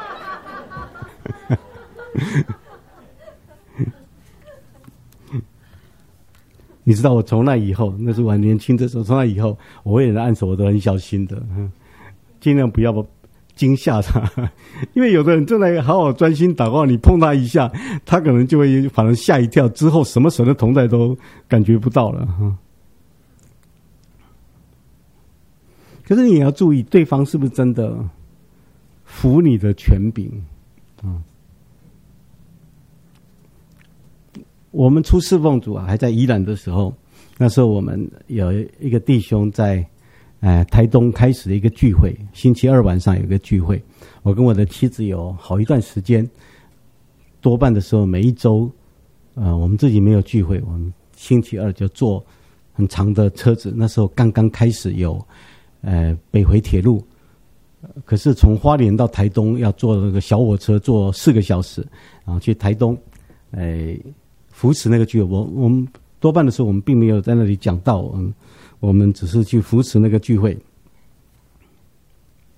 你知道我从那以后，那是我很年轻的时候，从那以后我为人按手我都很小心的，尽量不要惊吓他，因为有的人正在好好专心祷告，你碰他一下，他可能就会反而吓一跳，之后什么神的同在都感觉不到了。可是你也要注意，对方是不是真的服你的权柄啊？我们出侍奉主啊，还在宜兰的时候，那时候我们有一个弟兄在呃台东开始的一个聚会，星期二晚上有一个聚会，我跟我的妻子有好一段时间，多半的时候每一周，呃我们自己没有聚会，我们星期二就坐很长的车子，那时候刚刚开始有呃北回铁路，可是从花莲到台东要坐那个小火车，坐四个小时，然后去台东，呃扶持那个聚会。我我们多半的时候我们并没有在那里讲道，嗯，我们只是去扶持那个聚会。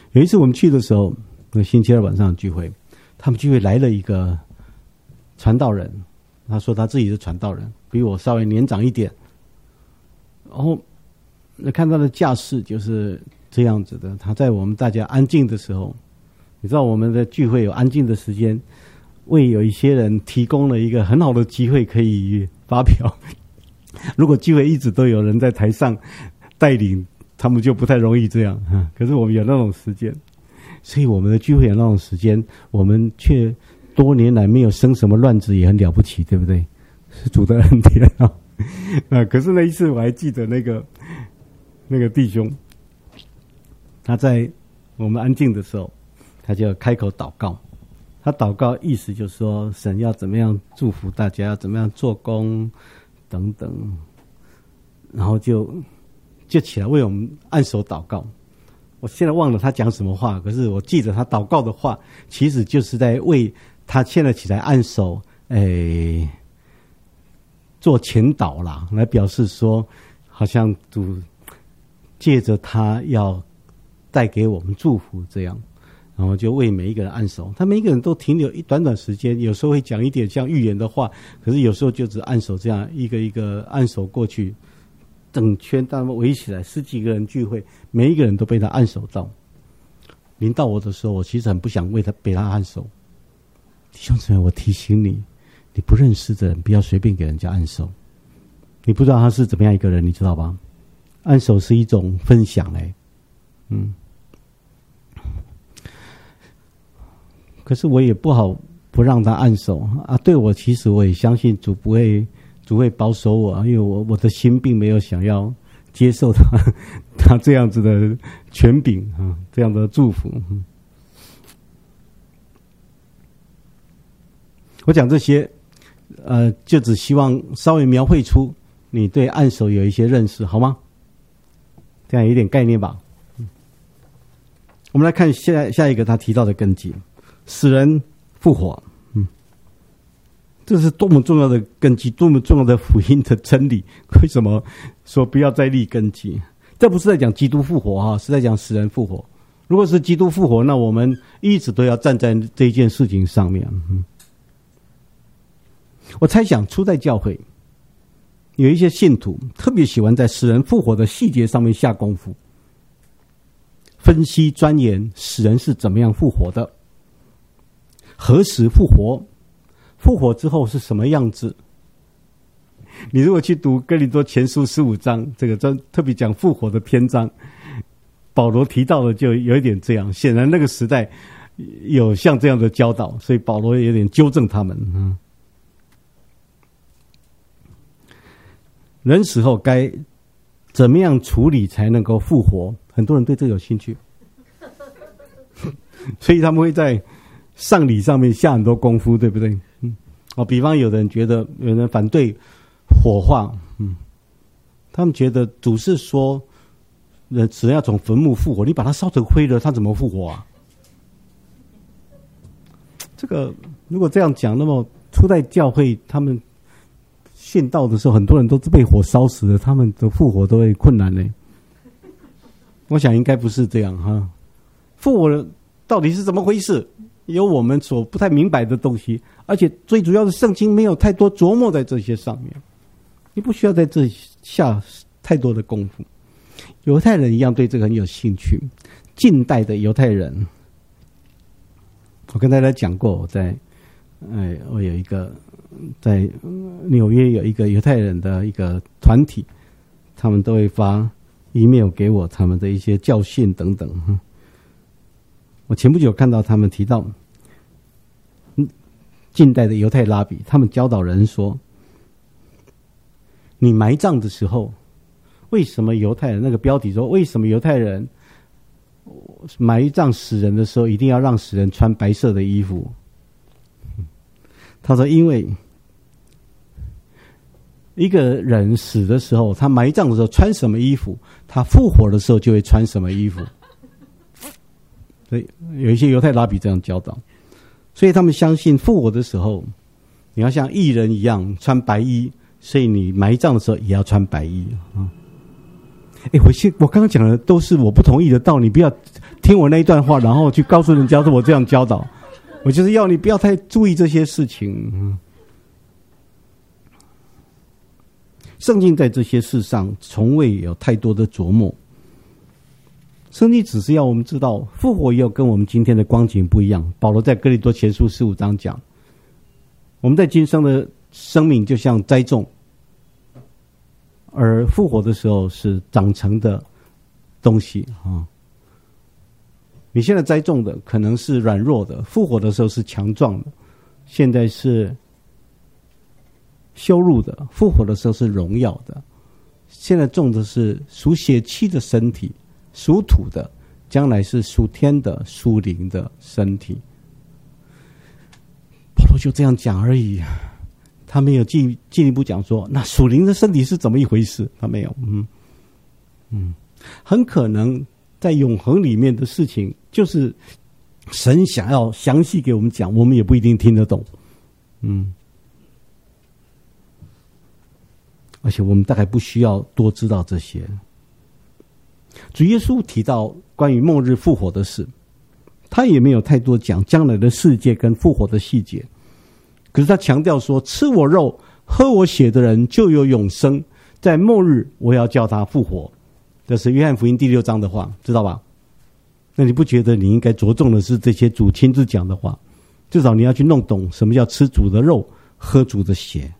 有一次我们去的时候，那星期二晚上聚会，他们聚会来了一个传道人，他说他自己是传道人，比我稍微年长一点，然后看他的架势就是这样子的。他在我们大家安静的时候，你知道我们的聚会有安静的时间，为有一些人提供了一个很好的机会可以发表。如果聚会一直都有人在台上带领，他们就不太容易这样。可是我们有那种时间，所以我们的聚会有那种时间，我们却多年来没有生什么乱子，也很了不起，对不对？是主的恩典啊！啊，可是那一次我还记得那个那个弟兄，他在我们安静的时候，他就开口祷告。他祷告意思就是说，神要怎么样祝福大家，要怎么样做工等等，然后就就起来为我们按手祷告。我现在忘了他讲什么话，可是我记得他祷告的话，其实就是在为他现在起来按手，诶，做前导啦，来表示说，好像主借着他要带给我们祝福这样。然后就为每一个人按手，他每一个人都停留一短短时间，有时候会讲一点像预言的话，可是有时候就只按手这样一个一个按手过去，整圈他们围起来，十几个人聚会，每一个人都被他按手到。临到我的时候，我其实很不想为他被他按手。弟兄姊妹，我提醒你，你不认识的人不要随便给人家按手，你不知道他是怎么样一个人，你知道吧？按手是一种分享哎，嗯。可是我也不好不让他按手啊！对我，其实我也相信主不会，主会保守我，因为我我的心并没有想要接受他他这样子的权柄啊，这样的祝福。我讲这些，呃，就只希望稍微描绘出你对按手有一些认识，好吗？这样有一点概念吧。我们来看下下一个他提到的根基。死人复活，嗯，这是多么重要的根基，多么重要的福音的真理。为什么说不要再立根基？这不是在讲基督复活哈，是在讲死人复活。如果是基督复活，那我们一直都要站在这件事情上面。嗯，我猜想初代教会有一些信徒特别喜欢在死人复活的细节上面下功夫，分析钻研死人是怎么样复活的。何时复活？复活之后是什么样子？你如果去读哥林多前书十五章，这个专特别讲复活的篇章，保罗提到的就有一点这样。显然那个时代有像这样的教导，所以保罗有点纠正他们。嗯，人死后该怎么样处理才能够复活？很多人对这有兴趣，所以他们会在丧礼上面下很多功夫，对不对？嗯，哦，比方有人觉得，有人反对火化，嗯，他们觉得主是说，人只要从坟墓复活，你把它烧成灰了，他怎么复活啊？这个如果这样讲，那么初代教会他们殉道的时候，很多人都是被火烧死的，他们的复活都会困难呢。我想应该不是这样哈，复活到底是怎么回事？有我们所不太明白的东西，而且最主要的圣经没有太多琢磨在这些上面，你不需要在这下太多的功夫。犹太人一样对这个很有兴趣，近代的犹太人，我跟大家讲过，我在哎，我有一个在纽约有一个犹太人的一个团体，他们都会发 email 给我他们的一些教训等等。我前不久看到他们提到近代的犹太拉比，他们教导人说，你埋葬的时候，为什么犹太人那个标题说，为什么犹太人埋葬死人的时候一定要让死人穿白色的衣服？他说，因为一个人死的时候，他埋葬的时候穿什么衣服，他复活的时候就会穿什么衣服。所以有一些犹太拉比这样教导，所以他们相信复活的时候，你要像义人一样穿白衣，所以你埋葬的时候也要穿白衣啊。 哎，我现我刚刚讲的都是我不同意的道理，不要听我那一段话，然后去告诉人家说我这样教导。我就是要你不要太注意这些事情。嗯，圣经在这些事上从未有太多的琢磨。圣经只是要我们知道，复活也有跟我们今天的光景不一样。保罗在哥林多前书十五章讲，我们在今生的生命就像栽种，而复活的时候是长成的东西啊。你现在栽种的可能是软弱的，复活的时候是强壮的；现在是羞辱的，复活的时候是荣耀的。现在种的是属血气的身体，属土的，将来是属天的、属灵的身体。保罗就这样讲而已，他没有进进一步讲说，那属灵的身体是怎么一回事？他没有，嗯嗯，很可能在永恒里面的事情，就是神想要详细给我们讲，我们也不一定听得懂，嗯，而且我们大概不需要多知道这些。主耶稣提到关于末日复活的事，他也没有太多讲将来的世界跟复活的细节，可是他强调说，吃我肉喝我血的人就有永生，在末日我要叫他复活。这是约翰福音第六章的话，知道吧？那你不觉得你应该着重的是这些主亲自讲的话？至少你要去弄懂什么叫吃主的肉喝主的血。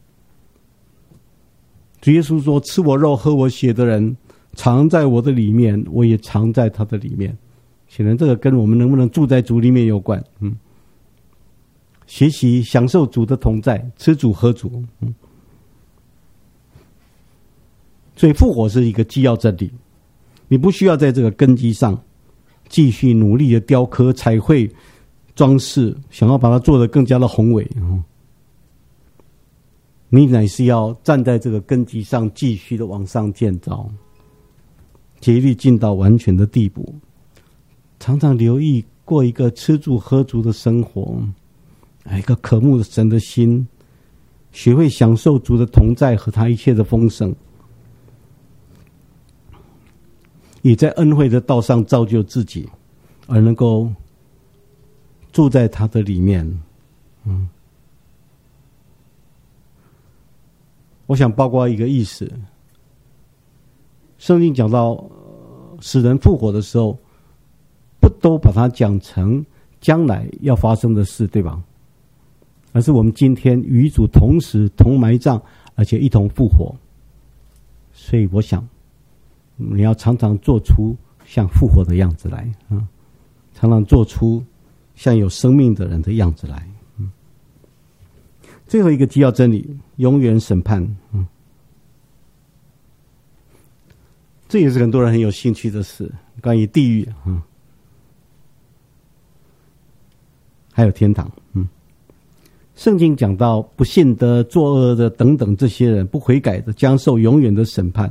主耶稣说，吃我肉喝我血的人藏在我的里面，我也藏在他的里面。显然这个跟我们能不能住在主里面有关。嗯，学习享受主的同在，吃主喝主。嗯，所以复活是一个基要真理，你不需要在这个根基上继续努力的雕刻、彩绘、装饰，想要把它做得更加的宏伟。嗯，你乃是要站在这个根基上，继续的往上建造，竭力进到完全的地步，常常留意过一个吃主喝足的生活，一个渴慕神的心，学会享受主的同在和他一切的丰盛，也在恩惠的道上造就自己，而能够住在他的里面。嗯，我想包括一个意思，圣经讲到、呃、使人复活的时候，不都把它讲成将来要发生的事，对吧？而是我们今天与主同时同埋葬，而且一同复活。所以我想你要常常做出像复活的样子来，嗯，常常做出像有生命的人的样子来。嗯，最后一个基要真理，永远审判。嗯，这也是很多人很有兴趣的事，关于地狱，嗯，还有天堂。嗯，圣经讲到不信的、作恶的等等这些人，不悔改的，将受永远的审判。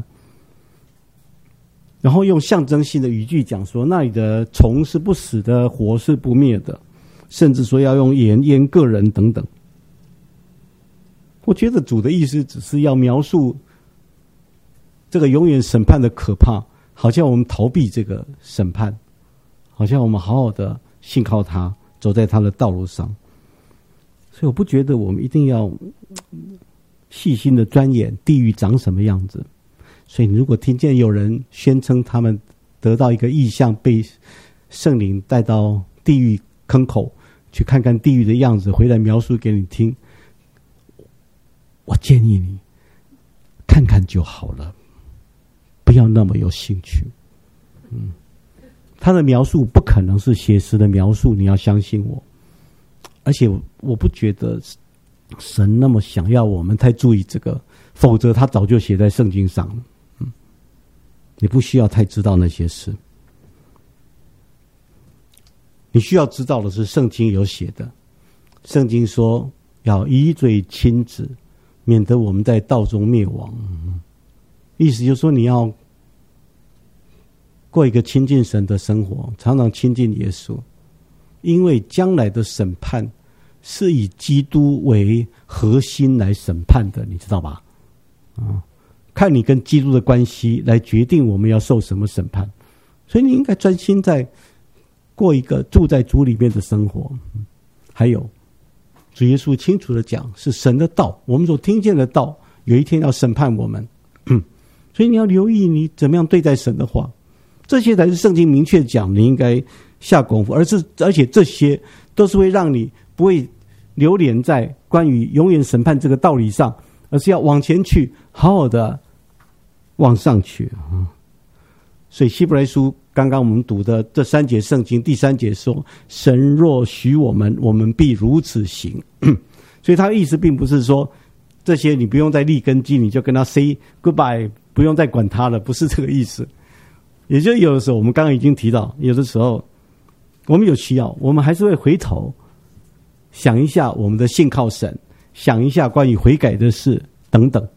然后用象征性的语句讲说，那里的虫是不死的，火是不灭的，甚至说要用盐腌个人等等。我觉得主的意思只是要描述这个永远审判的可怕，好像我们逃避这个审判，好像我们好好的信靠他，走在他的道路上。所以我不觉得我们一定要细心的钻研地狱长什么样子。所以你如果听见有人宣称他们得到一个异象，被圣灵带到地狱坑口去看看地狱的样子，回来描述给你听，我建议你看看就好了，不要那么有兴趣。嗯，他的描述不可能是写实的描述，你要相信我。而且我不觉得神那么想要我们太注意这个，否则他早就写在圣经上了。嗯，你不需要太知道那些事，你需要知道的是圣经有写的。圣经说要以嘴亲子，免得我们在道中灭亡。嗯，意思就是说你要过一个亲近神的生活，常常亲近耶稣，因为将来的审判是以基督为核心来审判的，你知道吧？啊， 看你跟基督的关系来决定我们要受什么审判。所以你应该专心在过一个住在主里面的生活。还有主耶稣清楚的讲，是神的道，我们所听见的道有一天要审判我们。所以你要留意你怎么样对待神的话，这些才是圣经明确讲你应该下功夫，而是而且这些都是会让你不会流连在关于永远审判这个道理上，而是要往前去，好好的往上去。所以希伯来书刚刚我们读的这三节圣经，第三节说，神若许我们，我们必如此行。所以他的意思并不是说这些你不用再立根基，你就跟他 say goodbye， 不用再管他了，不是这个意思。也就有的时候我们刚刚已经提到，有的时候我们有需要，我们还是会回头想一下我们的信靠神，想一下关于悔改的事等等。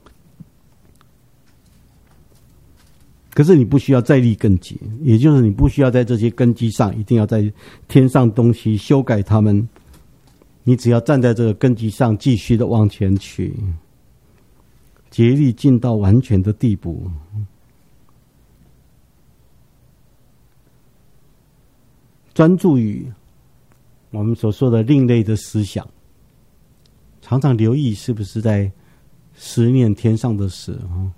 可是你不需要再立根基，也就是你不需要在这些根基上一定要在添上东西修改它们，你只要站在这个根基上继续的往前去，竭力进到完全的地步。专注于我们所说的另类的思想，常常留意是不是在思念天上的事，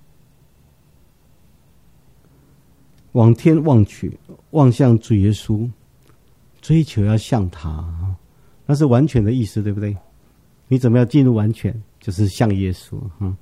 往天望去，望向主耶稣，追求要像他，那是完全的意思，对不对？你怎么样进入完全？就是像耶稣。嗯，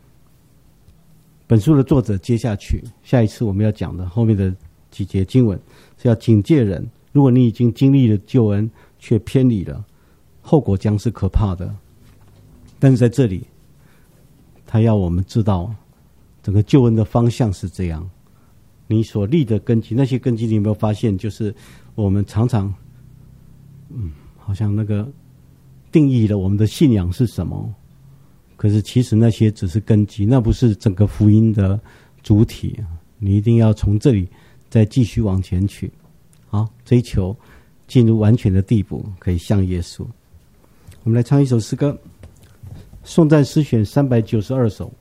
本书的作者接下去下一次我们要讲的后面的几节经文是要警戒人，如果你已经经历了救恩却偏离了，后果将是可怕的。但是在这里他要我们知道整个救恩的方向是这样，你所立的根基，那些根基你有没有发现，就是我们常常嗯，好像那个定义了我们的信仰是什么，可是其实那些只是根基，那不是整个福音的主体。你一定要从这里再继续往前去，好，追求进入完全的地步，可以像耶稣。我们来唱一首诗歌，颂赞诗选三百九十二首。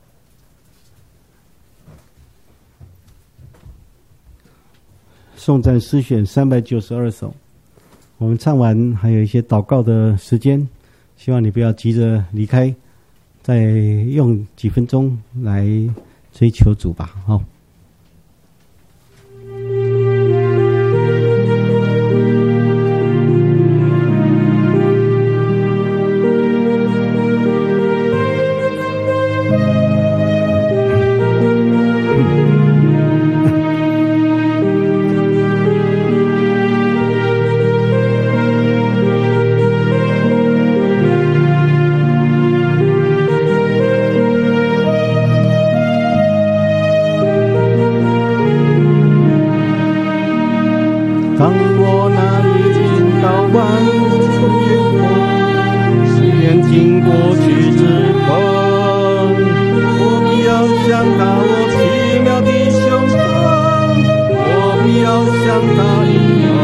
颂赞诗选三百九十二首，我们唱完还有一些祷告的时间，希望你不要急着离开，再用几分钟来追求主吧。好。当我那日进到万处，十年经过去之后，我必要向他我奇妙的胸膛，我必要向他一样，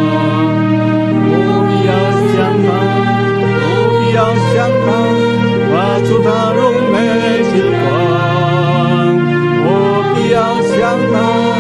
我必要向他，我必要向他发出他荣美之光，我必要向他。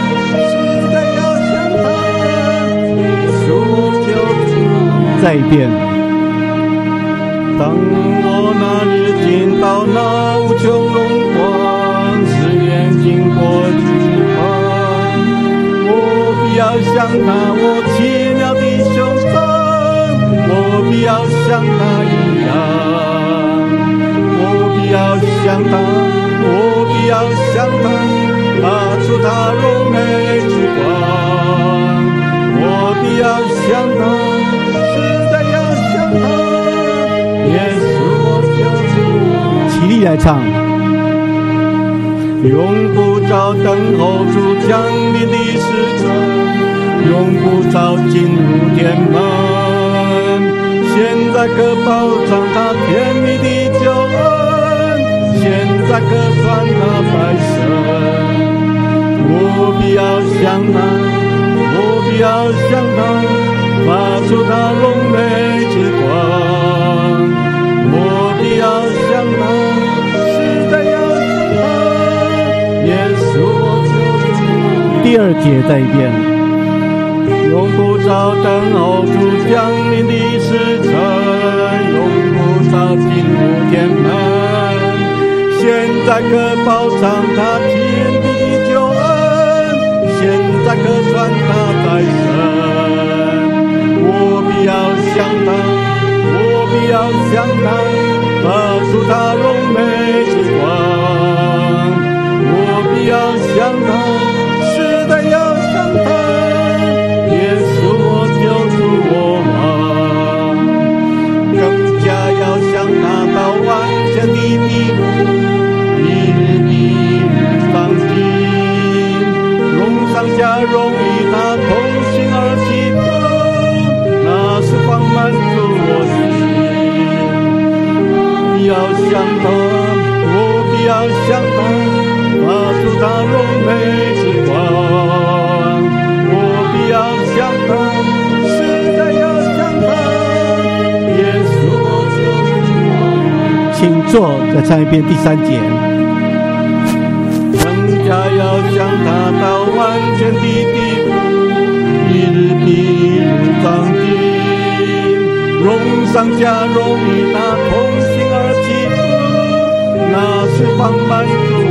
再一遍，当我那日进到那无穷荣光，十年经过之后，我必要向他我奇妙的胸膛，我必要像他一样，我必要像他，我必要像他发出他荣美之光，我必要像他，起立来唱，永不照等候主降临的时辰，永不照进入天门，现在可保障他甜蜜的救恩，现在可算他百神，我必要向他，我必要向他发出他荣美之光，我必要向他，实在要向他， 第二节再一遍。永不照等候主降临的时辰，永不照进入天门。现在可饱尝他天地的救恩，现在可算他在身。我必要向他，我必要向他，发出他荣美之光。我必要向他，实在要向他，耶稣我救主我王。更加要向他到完全的地步，一日比一日长进，荣上加荣与他同心而基督，那是方满足我心。我必要向他，我必要向他，发出他荣美之光。我必要向他，实在要向他，耶稣我救主我。请坐，再唱一遍第三节。更加要向他到完全的地步，一日比一日长进，荣上加荣与他同心而基督，那是方满足